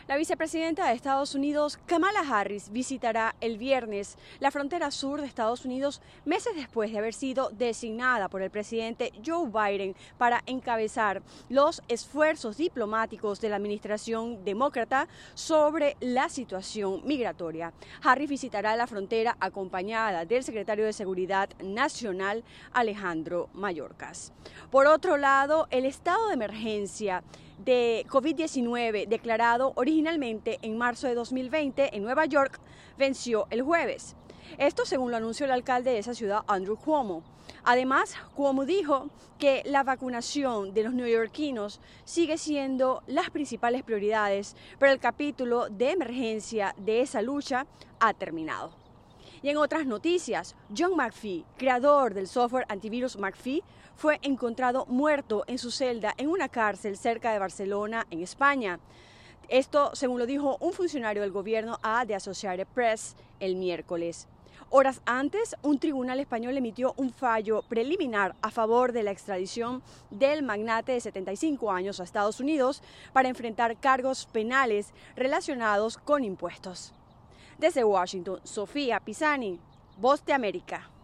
La vicepresidenta de Estados Unidos, Kamala Harris, visitará el viernes la frontera sur de Estados Unidos meses después de haber sido designada por el presidente Joe Biden para encabezar los esfuerzos diplomáticos de la administración demócrata sobre la situación migratoria. Harris visitará la frontera acompañada del secretario de Seguridad Nacional, Alejandro Mayorkas. Por otro lado, el estado de emergencia de COVID-19 declarado originalmente en marzo de 2020 en Nueva York venció el jueves. Esto según lo anunció el alcalde de esa ciudad, Andrew Cuomo. Además, Cuomo dijo que la vacunación de los neoyorquinos sigue siendo las principales prioridades, pero el capítulo de emergencia de esa lucha ha terminado. Y en otras noticias, John McAfee, creador del software antivirus McAfee, fue encontrado muerto en su celda en una cárcel cerca de Barcelona, en España. Esto, según lo dijo un funcionario del gobierno a The Associated Press el miércoles. Horas antes, un tribunal español emitió un fallo preliminar a favor de la extradición del magnate de 75 años a Estados Unidos para enfrentar cargos penales relacionados con impuestos. Desde Washington, Sofía Pisani, Voz de América.